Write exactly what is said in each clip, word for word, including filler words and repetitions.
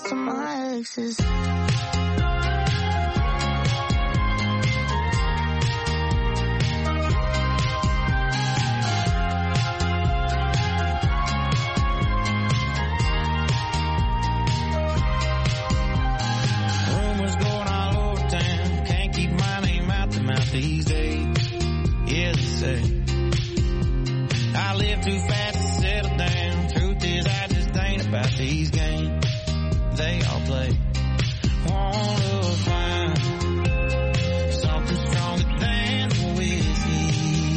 most of my exes. These days, yeah, they say I live too fast to settle down. Truth is, I just ain't about these games they all play. Wanna find something stronger than the whiskey.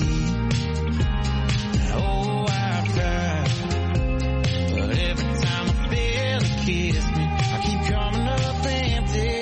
Oh, I've tried, but every time I feel it kiss me, I keep coming up empty.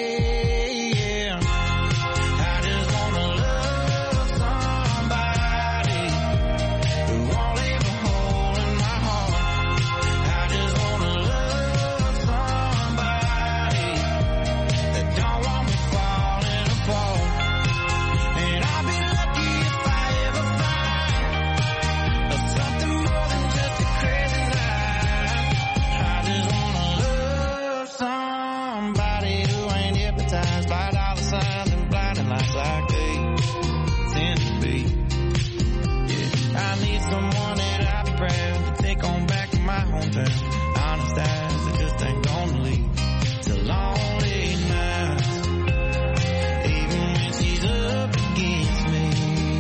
Someone that I'd be proud to take on back to my hometown. Honest eyes, I just ain't gonna leave till lonely nights. Even when she's up against me,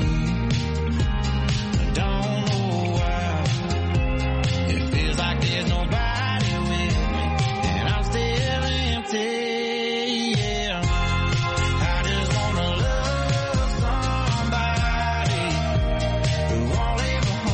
I don't know why. It feels like there's nobody with me, and I'm still empty. Yeah, I just wanna love somebody who won't leave.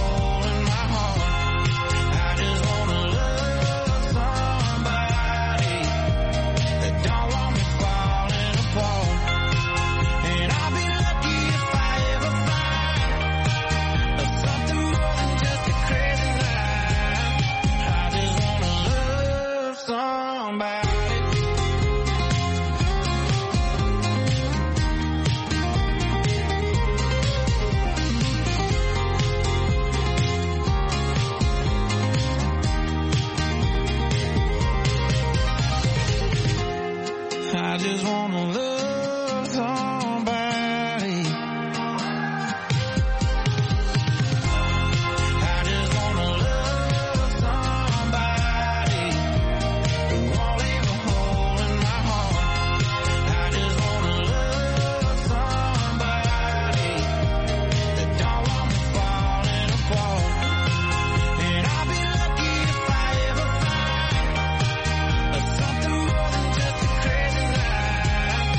I just wanna love somebody. I just wanna love somebody who won't leave a hole in my heart. I just wanna love somebody that don't want me falling apart. And I'll be lucky if I ever find something more than just a crazy life.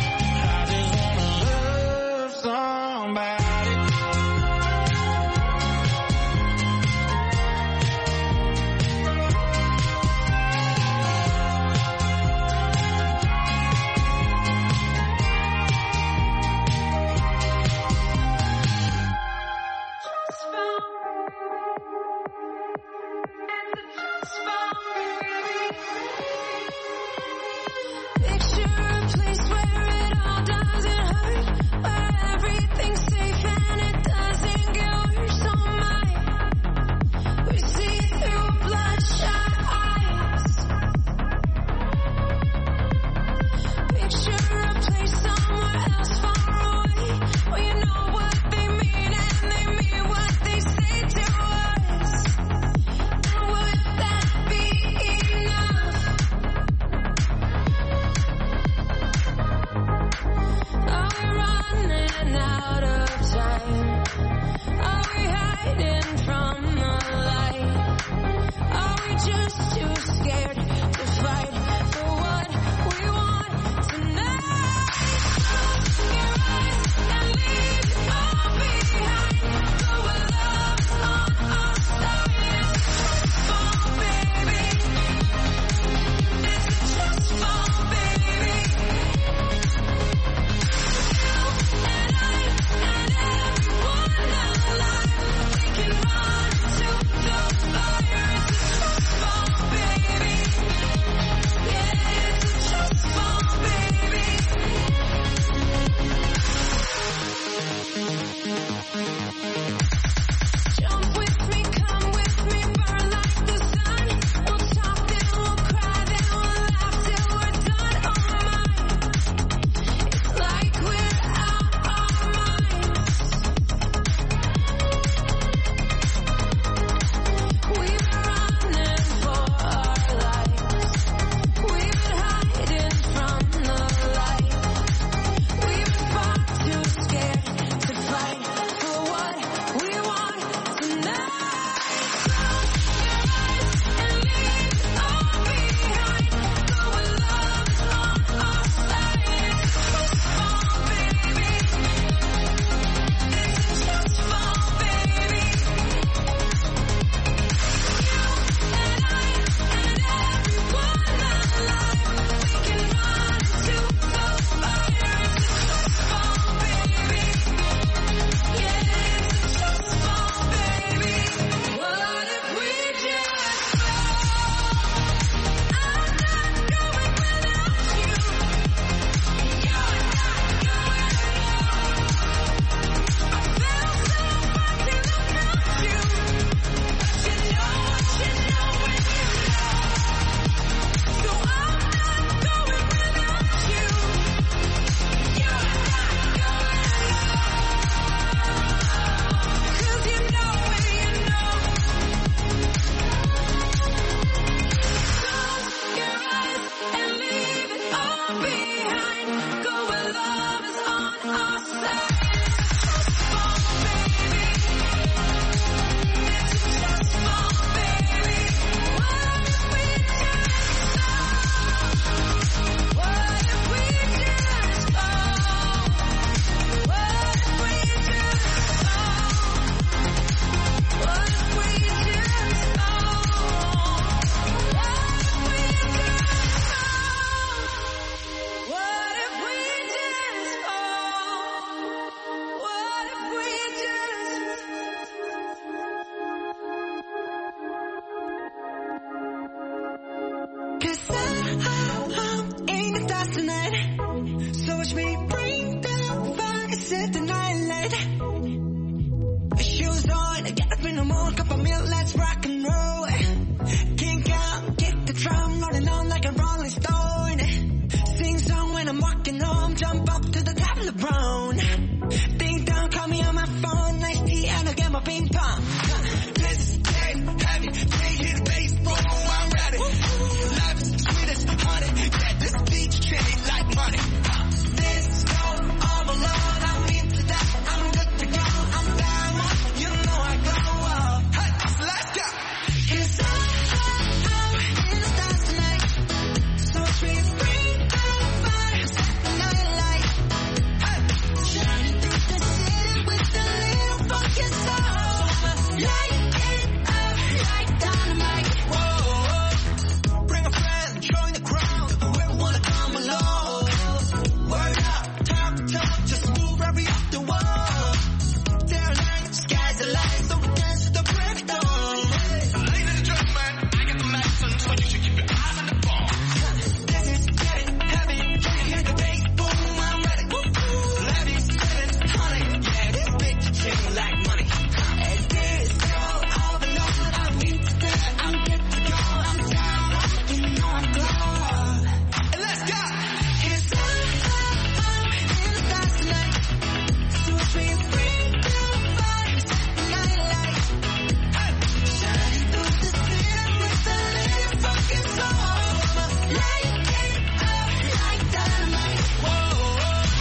Cause I'm in the dust tonight. So watch me bring the fire, set the night light. Shoes on, get up in the morning, cup of milk, let's rock and roll. Kink out, kick the drum, rolling on like a rolling stone. Sing song when I'm walking home, jump up to the top of the brown. Ding dong, call me on my phone, nice tea and I'll get my ping pong. This is dead, heavy, can't hear the bass, boom, I'm ready. Life is sweet as honey, yeah, this beat treated like money. This go all alone, I'm into that, I'm good to go, I'm down, you know I go, oh. Hey, let's go. Cause I'm in the stars tonight, so sweet, bring the fire, set the night light. Hey, shining through the city with a little funky soul. Light it up like dynamite. Whoa, bring a friend, join the crowd, whoever wanna come along. Word up, talk, talk, just move right up the wall. There are lights, skies are light, so we dance to the break of dawn. Ladies and gentlemen, I got the license, so you should keep your eyes on the ball. This is getting heavy, can you hear the bass? Boom, I'm ready. Levy seven hundred, yeah, this bitch chain like money. And this girl, all alone, I'm into that, I'm good to go, I'm down, you know I'm glowing. And let's go. Cause I'm in the stars tonight, so sweet, bring the fire, set the night light. Hey, shining through the city with a little funky soul. Light it up like dynamite. Whoa,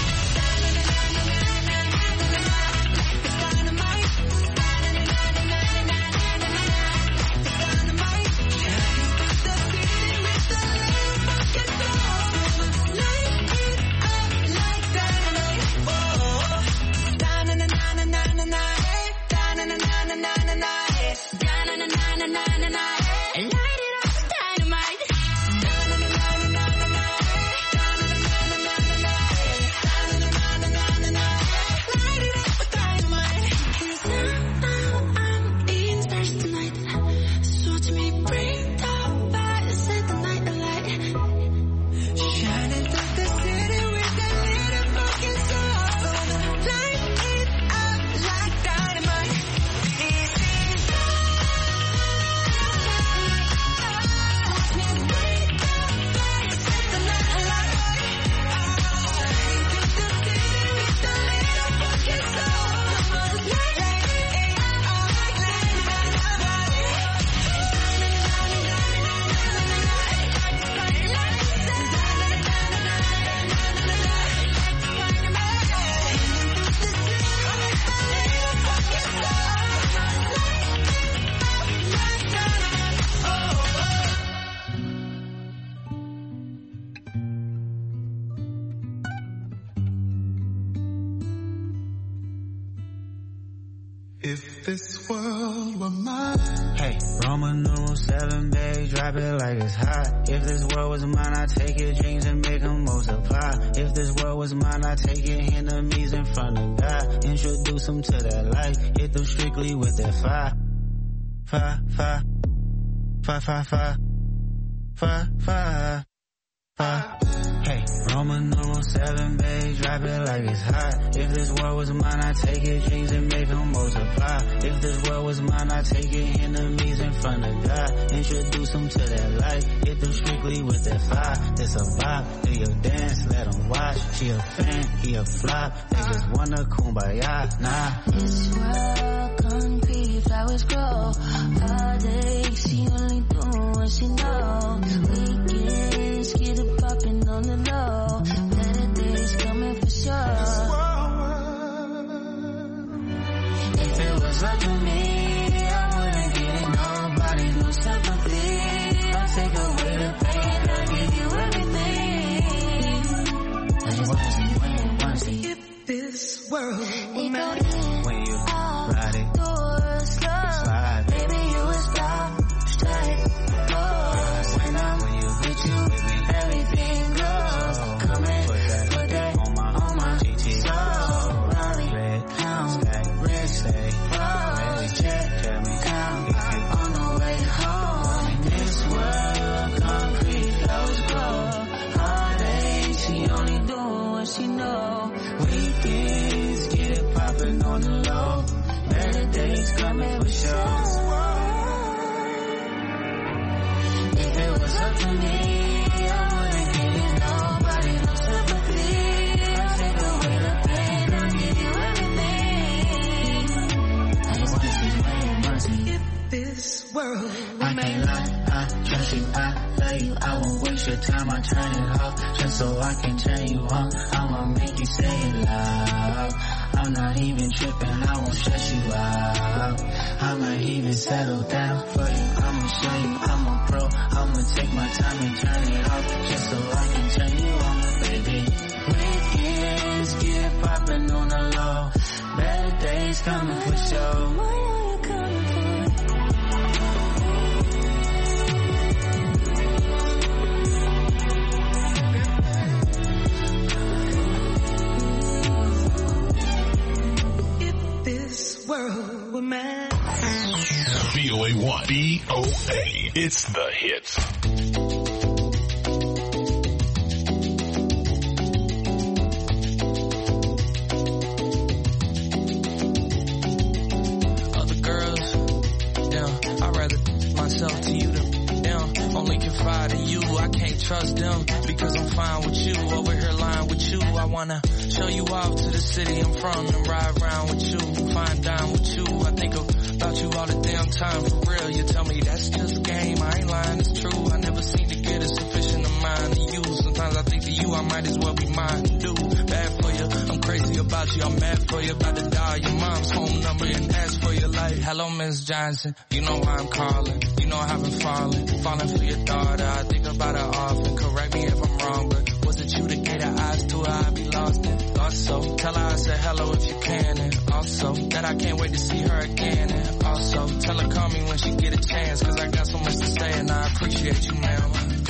it's dynamite. It's dynamite. Shining through the city with a little funky soul. Light it up like dynamite. Whoa, da-na-na-na-na-na-na, da-na-na-na-na-na-na, da-na-na-na-na-na-na, light it up with dynamite. Da-na-na-na-na-na-na, da-na-na-na-na-na-na, da-na-na-na-na-na-na, light it up with dynamite. 'Cause I'm, I'm in stars tonight, so watch me bring the fire, set the night alight. Shining through the city with a little fucking soul. Light it up like dynamite. This is watch me bring the fire, set the night alight. Shining through the city with a little fucking soul. Light it up like If this world were mine. Hey, Roman numeral seven, babe, drop it like it's hot. If this world was mine, I'd take your dreams and make them multiply. If this world was mine, I'd take your enemies in front of God. Introduce them to that life, hit them strictly with that fire. Fire, fire, fire, fire, fire, fire, fire, fire. Hey, Roman numeral seven, babe, drop it like it's hot. If this world was mine, I'd take your dreams and make them multiply. If this world was mine, I'd take your enemies in front of God. Introduce them to that light, hit them strictly with that fire. This a vibe, do your dance, let them watch. She a fan, he a flop, they just wanna kumbaya, nah. This world concrete, flowers grow. All day, she only doing what she know. Weekends, get it popping on the low. Better days coming for sure. If it was up to me, I wouldn't give nobody no sympathy. I'll take away the pain, I'll give you everything. I just wanna see, wanna, wanna see. if this world were It mine. go in, When you out, ride it, door, slow. slide, Baby, you was stop, straight, go. when I, when you she know. Weekends, get it poppin' on the low. Better days coming for sure. If it was up to me, I wouldn't give nobody no sympathy. I'll take away the pain, I'll give you everything. I just wanna see my mercy. If this world I can't lie, I trust you, I love you. I won't waste your time, I turn it off just so I can turn you on. I'ma make you say it loud. I'm not even tripping, I won't stress you out. I might even settle down for you. I'ma show you I'm a pro. I'ma take my time and turn it off just so I can turn you on, baby. Weekends get poppin' on the low. Better days coming for sure. Why are you coming for? world were mad. B O A one. B O A. It's the hits. Other girls, damn, I'd rather myself to you than them. Only confide in you, I can't trust them because I'm fine with you. Over here lying with you, I wanna show you off to the city I'm from and ride around with you, fine dine with you. I think about you all the damn time, for real. You tell me that's just game, I ain't lying, it's true. I never seem to get a sufficient amount of you. Sometimes I think to you I might as well be mine and do bad for you. I'm crazy about you, I'm mad for you. About to dial your mom's home number and ask for your life. Hello, Miss Johnson, you know why I'm calling. You know I've been falling, falling for your daughter. I think about her often, correct me if I'm wrong, but was it you that gave her eyes to her? I'd be lost in. Also, tell her I said hello if you can, and also that I can't wait to see her again, and also tell her call me when she get a chance, cause I got so much to say and I appreciate you, ma'am.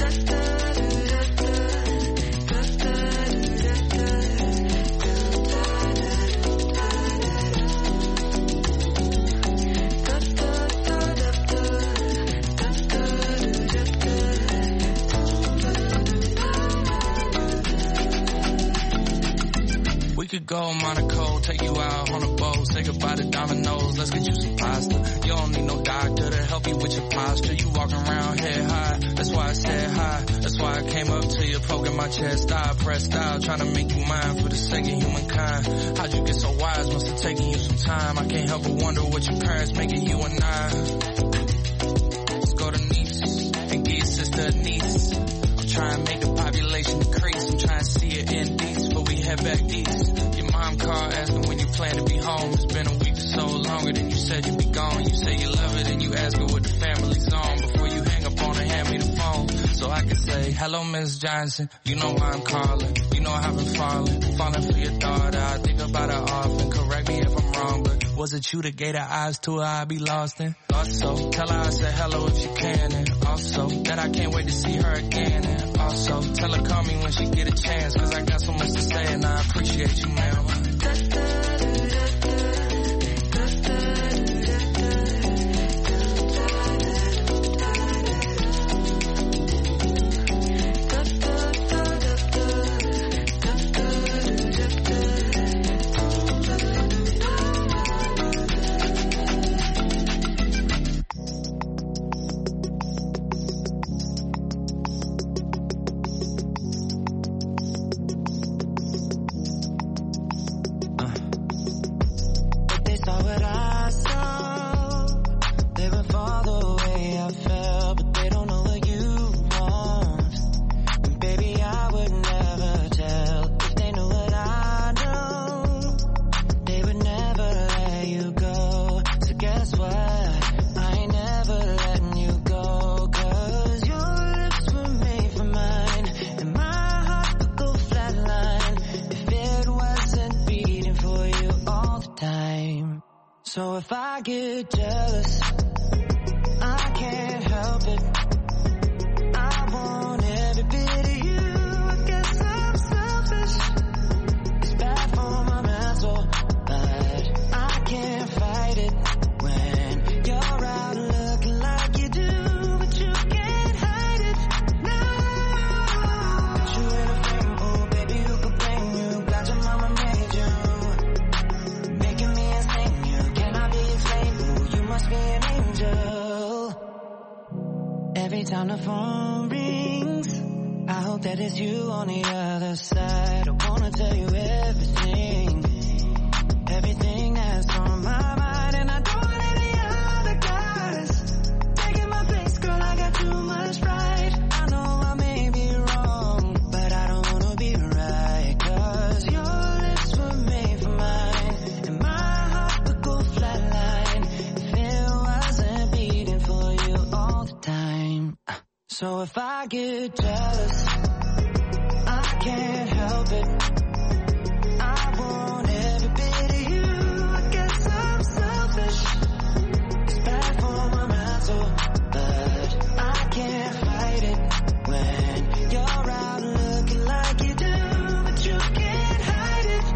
We could go Monaco, take you out on a boat, say goodbye to Domino's, let's get you some pasta. You don't need no doctor to help you with your posture. You walking around head high, that's why I said hi. That's why I came up to you, poking my chest, I pressed out, trying to make you mine for the sake of humankind. How'd you get so wise? Must have taken you some time. I can't help but wonder what your parents making you and I. Let's go to Nice and give your sister a niece. I'm trying to make the population decrease. I'm trying to see it in East, but we head back east. Your mom called asking when you plan to be home. It's been a week or so longer than you said you'd be gone. You say you love it and you ask her what the family's on. Before you hang up on her, hand me the phone so I can say, hello, Miss Johnson. You know why I'm calling. You know I've been falling, falling for your daughter. I think about her often, correct me if I'm wrong, but was it you that gave her eyes to her? I'd be lost in. Also, tell her I said hello if you can, and also that I can't wait to see her again, and also tell her call me when she get a chance, cause I got so much to say and I appreciate you, ma'am. So if I get jealous, I can't help it. I want every bit of you. I guess I'm selfish. It's bad for my mental, but I can't fight it. When you're out looking like you do, but you can't hide it. No, put you in a frame, oh baby, who could blame you? Anytime the phone rings, I hope that it's you on the other side. I wanna tell you everything, everything that's on my mind. And I don't want any other guys taking my place, girl, I got too much pride. I know I may be wrong, but I don't wanna be right. Cause your lips were made for mine, and my heart would go flatline if it wasn't beating for you all the time. So if I get jealous, I can't help it. I want every bit of you. I guess I'm selfish. It's bad for my mental, but I can't fight it when you're out looking like you do. But you can't hide it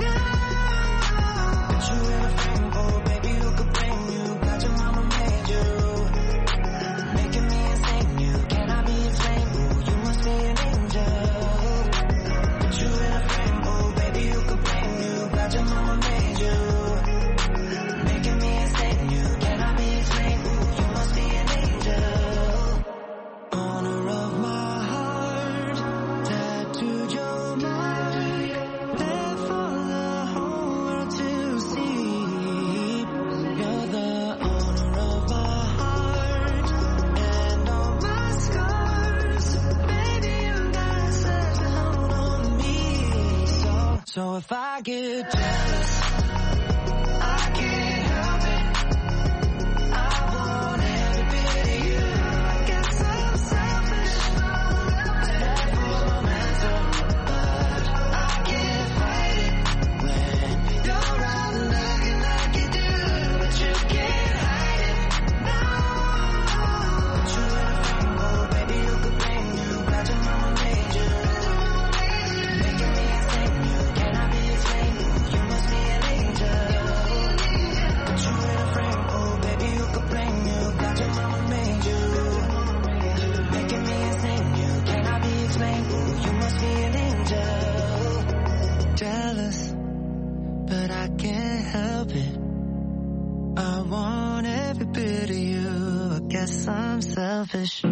now. But you in a frame, oh baby, who could blame you? Got your mama made you, making me insane. You cannot be explained. Ooh, you must be an angel. Put you in a frame, oh baby, who could blame you? Got your mama made you, making me insane. You cannot be explained. Ooh, you must be an angel. Honor of my heart, tattooed your mind, there for the whole world to see. You're the honor of my heart and all my scars. Baby, you got such a hold on me. So, so if I get jealous, I can't help it. I want every bit of you. I guess I'm selfish. It's bad for my mental, but I can't fight it when you're out looking like you do. But you can't hide it now. Put you in a frame, oh baby, who could blame you? Glad your mama made you, making me insane. You cannot be explained. You must be an angel. Put you in a frame, oh baby, who could blame you? Glad your mama made you, making me insane. You cannot be explained. Ooh, you must be an angel. Jealous, but I can't help it. I want every bit of you. I guess I'm selfish.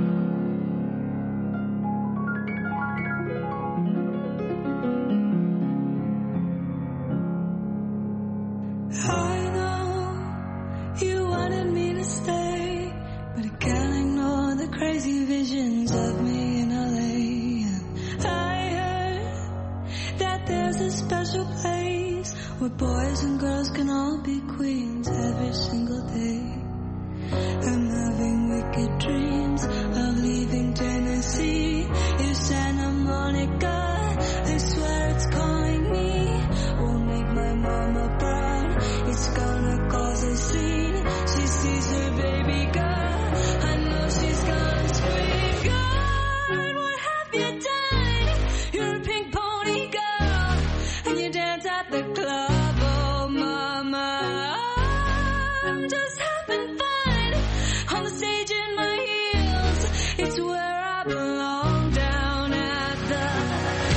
I know you wanted me to stay, but I can't ignore the crazy visions of me in L A. I heard that there's a special place where boys and girls can all be queens every single day. I'm having wicked dreams of leaving Tennessee. If Santa Monica, I swear it's calling me, won't make my mama proud. It's gonna cause a scene. She sees her baby girl, I know she's gonna scream. God, what have you done? You're a pink pony girl, and you dance at the club. Oh mama, I'm just having fun on the stage in my heels. It's where I belong, down at the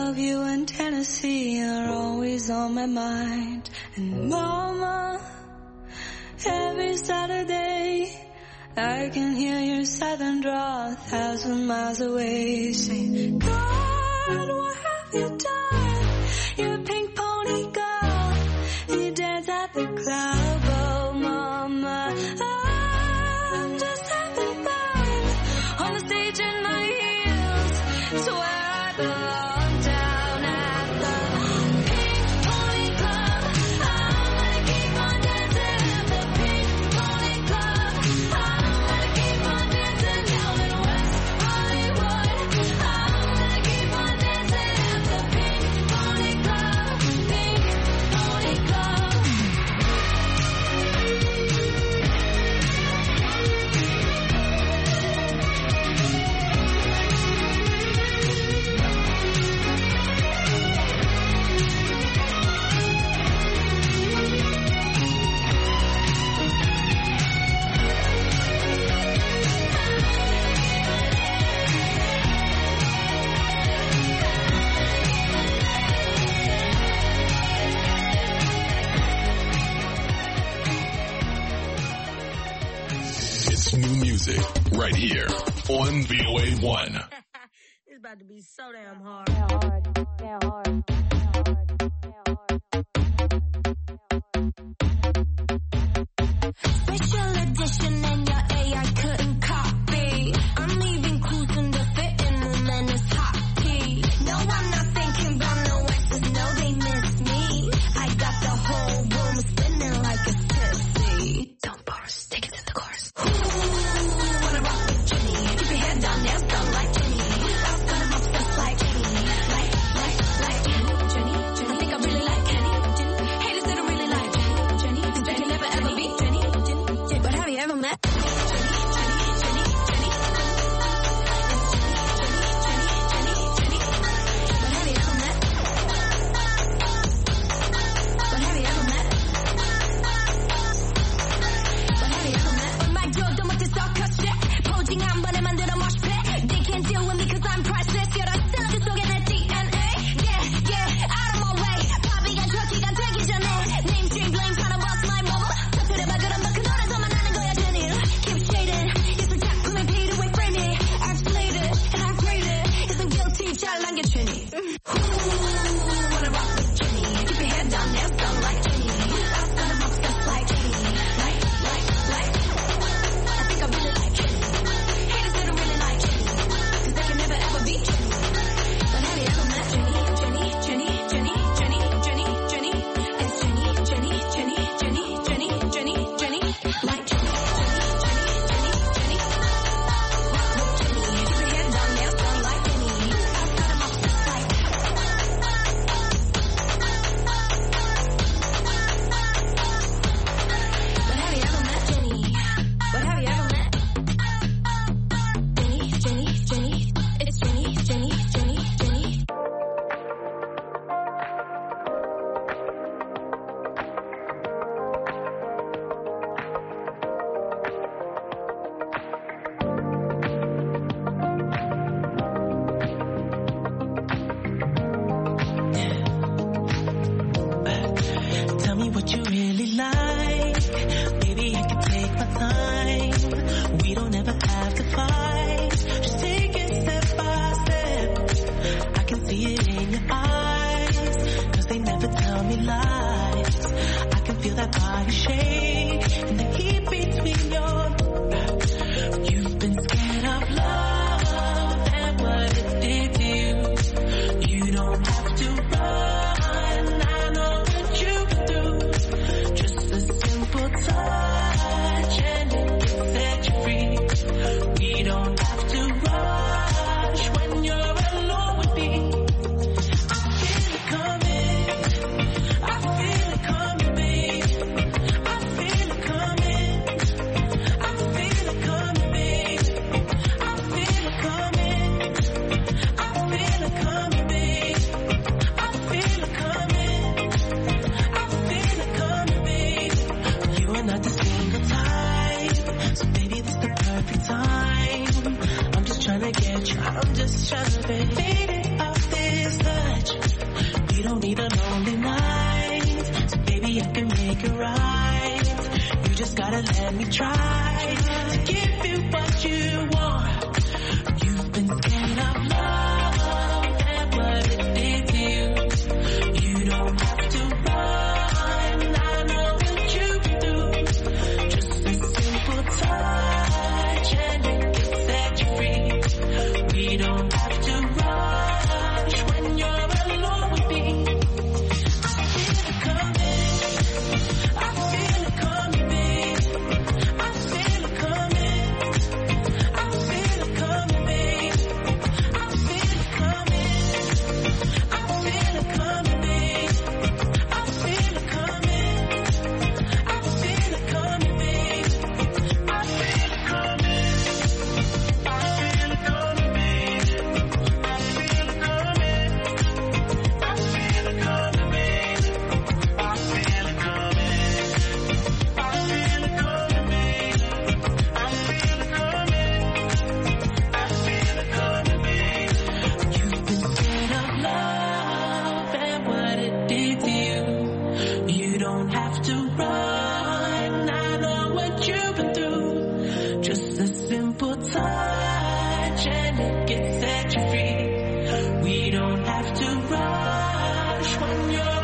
of you in Tennessee are always on my mind. And mama, every Saturday I can hear your southern drawl a thousand miles away, saying, God, what have you done? You're a pink pony girl. You dance at the club, oh mama. I'm just having fun on the stage in my heels. Swear I belong down at the Pink Pony Club. I'm gonna keep on dancing at the Pink Pony Club. I'm gonna keep on dancing down in West Hollywood. I'm gonna keep on dancing at the Pink Pony Club. Pink Pony Club. It's new music right here on V O A one. It's about to be so damn hard. Special edition and your A I couldn't copy. I'm leaving clues in the fitting room and it's hot tea. No, I'm not thinking about no exes, no, they miss me. I got the whole room spinning like a tipsy. Don't burst, take it to the chorus. Ooh, wanna rock with Jenny. Keep your head down, nails done like Jenny. I've got 'em obsessed like Jenny. Like, like, like Jenny. Jenny, Jenny. I think I really like Jenny. Jenny. Haters that don't really like Jenny. Jenny. Cause they can never ever be Jenny. Jenny. Jenny. But have you ever met Jenny? Jenny, Jenny, Jenny, Jenny. Jenny, Jenny, Jenny, Jenny. But have you ever met? But have you ever met? But have you ever met? 음악 줘도 못해 서커스 포징 한 번에 만들어 moshpit. They can't deal with me cause I'm priceless. You're the center 속에 내 D N A. Yeah, yeah, out of my way. 바비가 저기가 되기 전에 Mainstream blame trying to bust my bubble. 터뜨려봐 그럼 너그 노래서만 하는 거야 Jenny. Keep shading. 예술 작품에 beat away frame it. I've slayed it and I've graded. Isn't guilty 잘 남겨 Jenny. Ooh, wanna rock with Jenny. Keep your head down, nails done like Jenny. I've got 'em obsessed like Jenny. Like, like, like. I think I really like Jenny. Haters that don't really like Jenny. Cause they can never ever be Jenny. But have you ever met Jenny? Jenny, Jenny, Jenny, Jenny, Jenny, Jenny. It's Jenny, Jenny, Jenny, Jenny, Jenny, Jenny, Jenny. Like Jenny, Jenny, Jenny, Jenny, Jenny. Rock with Jenny. Keep your head down, nails done like Jenny. I've got 'em obsessed like Jenny. But have you ever met Jenny? But have you ever met Jenny, Jenny, Jenny? It's Jenny, Jenny, Jenny, Jenny. Tell me what you really like. Baby, I can take my time. We don't ever have to fight. Just take it step by step. I can see it in your eyes. Cause they never tell me lies. I can feel that body shake and the heat between your. You've been scared of love and what it did to you. You don't have to run. I know what you can do. Just a simple touch and it can set you free. We don't have to rush when you're alone with me. I feel it coming. I feel it coming, babe. I feel try to give you what you want. You've been scared of love and what it did to you. You don't have to run, I know what you've been through. Just a simple touch and it can set you free. We don't have to rush when you're alone with me. I feel it coming, I feel it coming, babe. I feel it coming, I feel it coming, babe. I feel it coming, I feel it coming, babe. I feel it coming, I feel it coming, babe. I feel it coming, I feel it coming, babe. I feel it coming, I feel it coming, babe. I feel it coming, I feel it coming, babe. I feel it coming, I feel it coming, babe. You've been scared of love and what it did to you. You don't have to run, I know what you've been through. Just a simple touch and it can set you free. We don't have to rush when you're